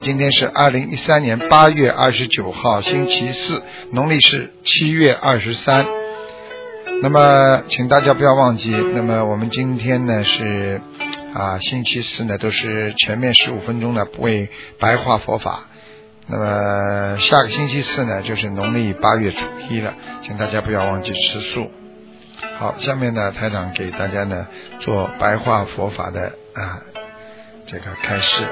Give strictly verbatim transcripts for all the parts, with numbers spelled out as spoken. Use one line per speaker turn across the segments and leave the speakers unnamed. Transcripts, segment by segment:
今天是二零一三年八月二十九号星期四，农历是七月二十三。那么请大家不要忘记，那么我们今天呢是啊星期四呢都是前面十五分钟呢为白话佛法，那么下个星期四呢就是农历八月初一了，请大家不要忘记吃素。好，下面呢台长给大家呢做白话佛法的啊这个开示。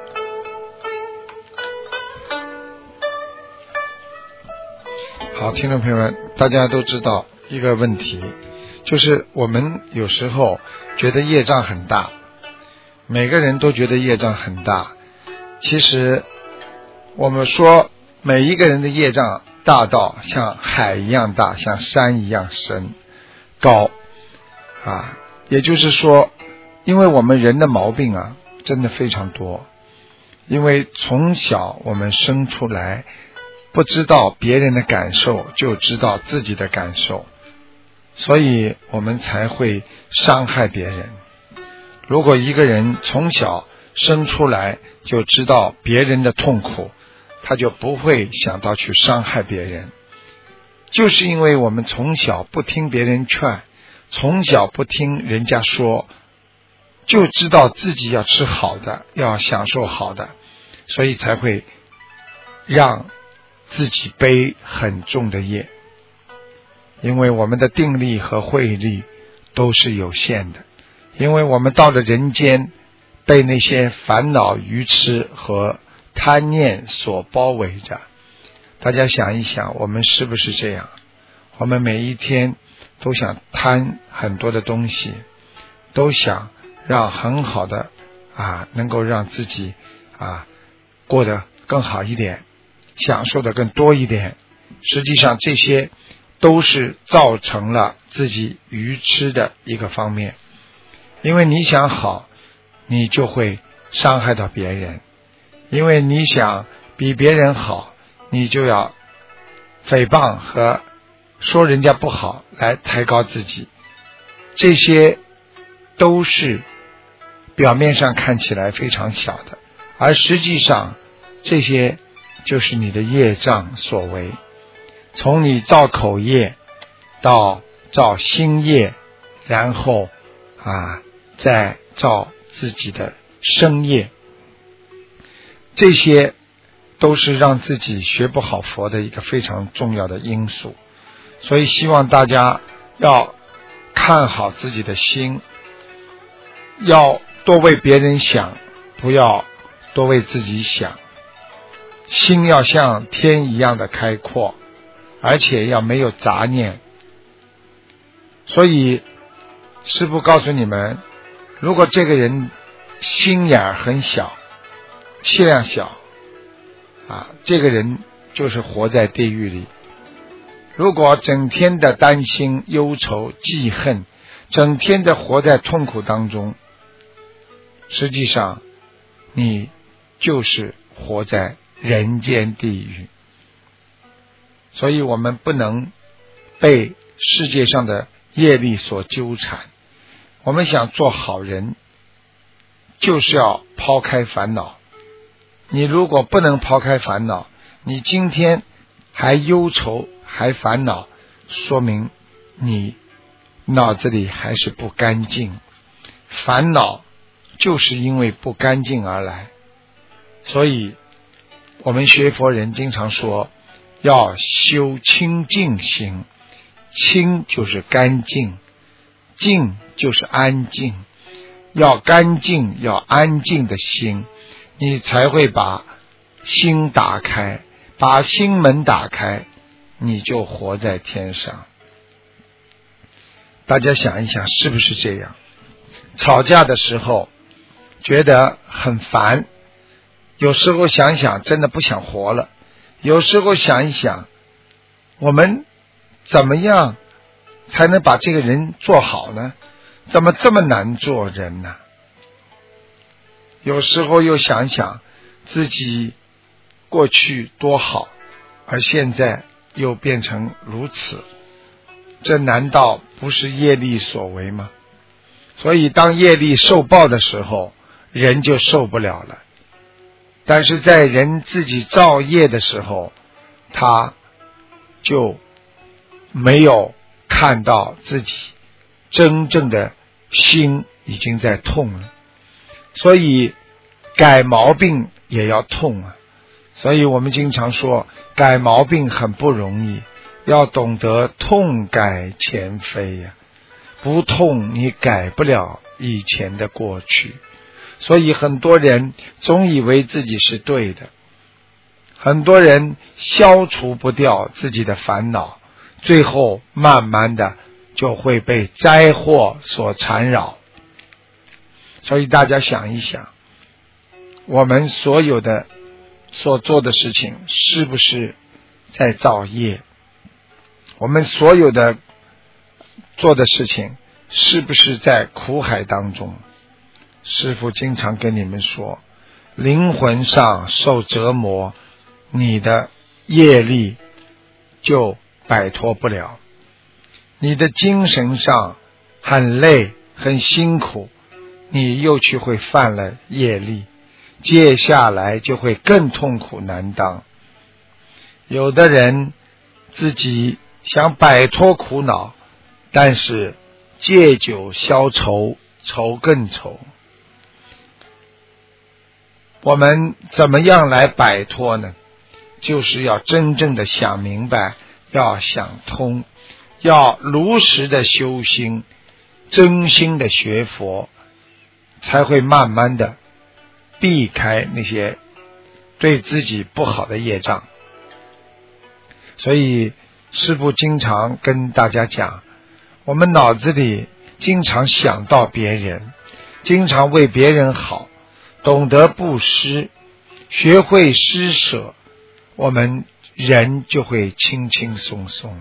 好，听众朋友们，大家都知道一个问题，就是我们有时候觉得业障很大，每个人都觉得业障很大。其实我们说每一个人的业障大到像海一样大，像山一样深高啊，也就是说，因为我们人的毛病啊真的非常多，因为从小我们生出来不知道别人的感受，就知道自己的感受，所以我们才会伤害别人。如果一个人从小生出来就知道别人的痛苦，他就不会想到去伤害别人。就是因为我们从小不听别人劝，从小不听人家说，就知道自己要吃好的，要享受好的，所以才会让自己背很重的业。因为我们的定力和慧力都是有限的，因为我们到了人间，被那些烦恼愚痴和贪念所包围着。大家想一想，我们是不是这样？我们每一天都想贪很多的东西，都想让很好的啊，能够让自己啊过得更好一点，享受的更多一点。实际上这些都是造成了自己愚痴的一个方面。因为你想好，你就会伤害到别人。因为你想比别人好，你就要诽谤和说人家不好来抬高自己。这些都是表面上看起来非常小的，而实际上这些就是你的业障所为。从你造口业到造心业，然后啊再造自己的身业，这些都是让自己学不好佛的一个非常重要的因素。所以希望大家要看好自己的心，要多为别人想，不要多为自己想。心要像天一样的开阔，而且要没有杂念。所以师父告诉你们，如果这个人心眼很小，气量小啊，这个人就是活在地狱里。如果整天的担心、忧愁、记恨，整天的活在痛苦当中，实际上你就是活在人间地狱。所以我们不能被世界上的业力所纠缠。我们想做好人，就是要抛开烦恼。你如果不能抛开烦恼，你今天还忧愁还烦恼，说明你脑子里还是不干净。烦恼就是因为不干净而来。所以我们学佛人经常说要修清净心，清就是干净，净就是安静。要干净要安静的心，你才会把心打开，把心门打开，你就活在天上。大家想一想，是不是这样？吵架的时候觉得很烦，有时候想想真的不想活了，有时候想一想，我们怎么样才能把这个人做好呢？怎么这么难做人呢？有时候又想想自己过去多好，而现在又变成如此，这难道不是业力所为吗？所以当业力受报的时候，人就受不了了。 但是在人自己造业的时候，他就没有看到自己真正的心已经在痛了，所以改毛病也要痛啊。所以我们经常说改毛病很不容易，要懂得痛改前非呀、啊，不痛你改不了以前的过去。所以很多人总以为自己是对的，很多人消除不掉自己的烦恼，最后慢慢的就会被灾祸所缠绕。所以大家想一想，我们所有的所做的事情是不是在造业？我们所有的做的事情是不是在苦海当中？师父经常跟你们说，灵魂上受折磨，你的业力就摆脱不了，你的精神上很累很辛苦，你又去会犯了业力，接下来就会更痛苦难当。有的人自己想摆脱苦恼，但是借酒消愁，愁更愁。我们怎么样来摆脱呢？就是要真正的想明白，要想通，要如实的修心，真心的学佛，才会慢慢的避开那些对自己不好的业障。所以师父经常跟大家讲，我们脑子里经常想到别人，经常为别人好，懂得布施，学会施舍，我们人就会轻轻松松。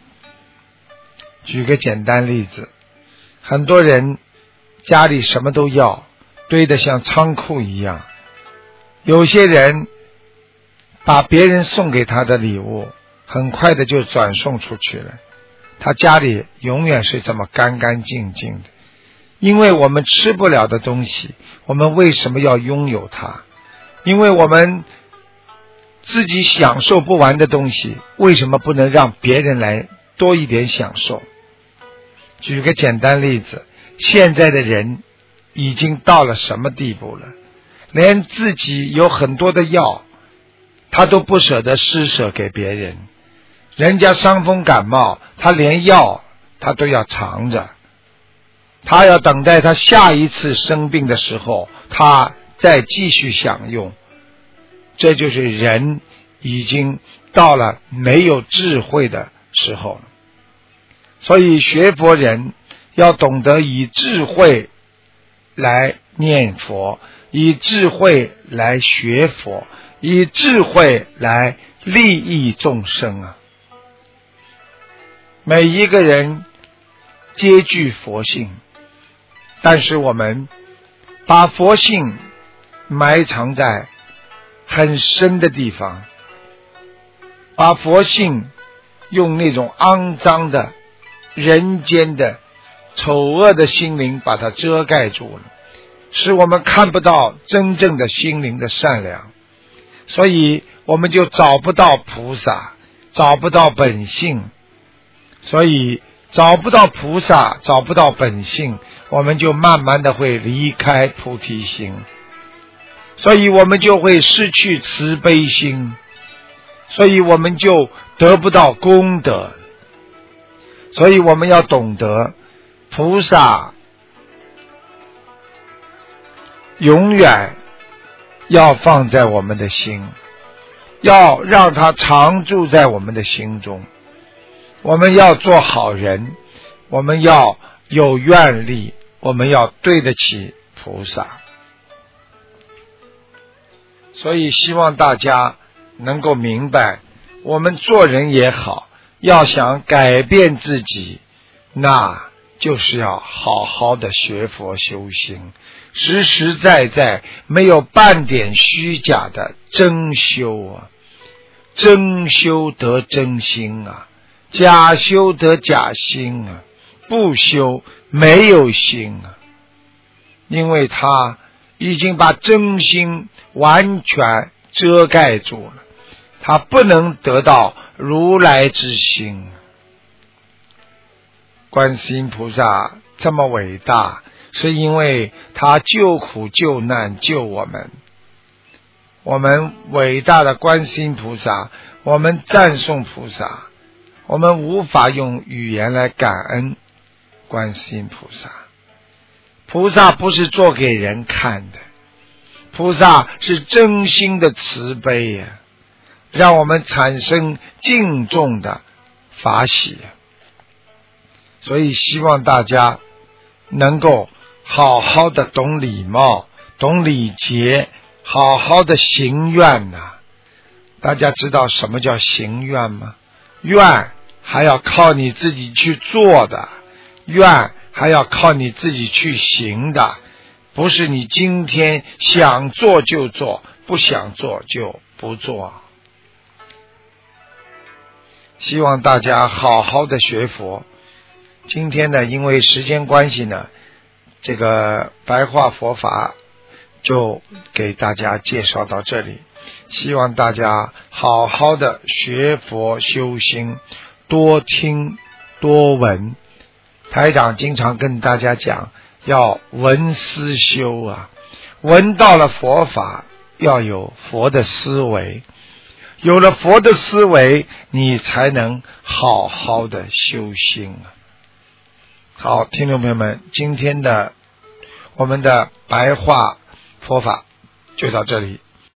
举个简单例子，很多人家里什么都要，堆得像仓库一样，有些人把别人送给他的礼物很快的就转送出去了，他家里永远是这么干干净净的。因为我们吃不了的东西，我们为什么要拥有它？因为我们自己享受不完的东西，为什么不能让别人来多一点享受？举个简单例子，现在的人已经到了什么地步了？连自己有很多的药，他都不舍得施舍给别人。人家伤风感冒，他连药他都要藏着，他要等待他下一次生病的时候，他再继续享用。这就是人已经到了没有智慧的时候了。所以学佛人要懂得以智慧来念佛，以智慧来学佛，以智慧来利益众生啊！每一个人皆具佛性，但是我们把佛性埋藏在很深的地方，把佛性用那种肮脏的人间的丑恶的心灵把它遮盖住了，使我们看不到真正的心灵的善良，所以我们就找不到菩萨，找不到本性。所以找不到菩萨，找不到本性，我们就慢慢的会离开菩提心，所以我们就会失去慈悲心，所以我们就得不到功德。所以我们要懂得，菩萨永远要放在我们的心，要让它常住在我们的心中。我们要做好人，我们要有愿力，我们要对得起菩萨。所以希望大家能够明白，我们做人也好，要想改变自己，那就是要好好的学佛修心，实实在在，没有半点虚假的真修啊！真修得真心啊，假修得假心啊，不修没有心啊，因为他已经把真心完全遮盖住了，他不能得到如来之心。观世音菩萨这么伟大，是因为他救苦救难救我们。我们伟大的观世音菩萨，我们赞颂菩萨，我们无法用语言来感恩观世音菩萨。菩萨不是做给人看的，菩萨是真心的慈悲呀，让我们产生敬重的法喜。所以希望大家能够好好的懂礼貌，懂礼节，好好的行愿呐、啊。大家知道什么叫行愿吗？愿还要靠你自己去做的，愿还要靠你自己去行的，不是你今天想做就做，不想做就不做。希望大家好好的学佛。今天呢，因为时间关系呢，这个白话佛法就给大家介绍到这里。希望大家好好的学佛修心，多听多闻。台长经常跟大家讲，要闻思修啊，闻到了佛法，要有佛的思维，有了佛的思维，你才能好好的修心啊。好，听众朋友们，今天的我们的白话佛法就到这里，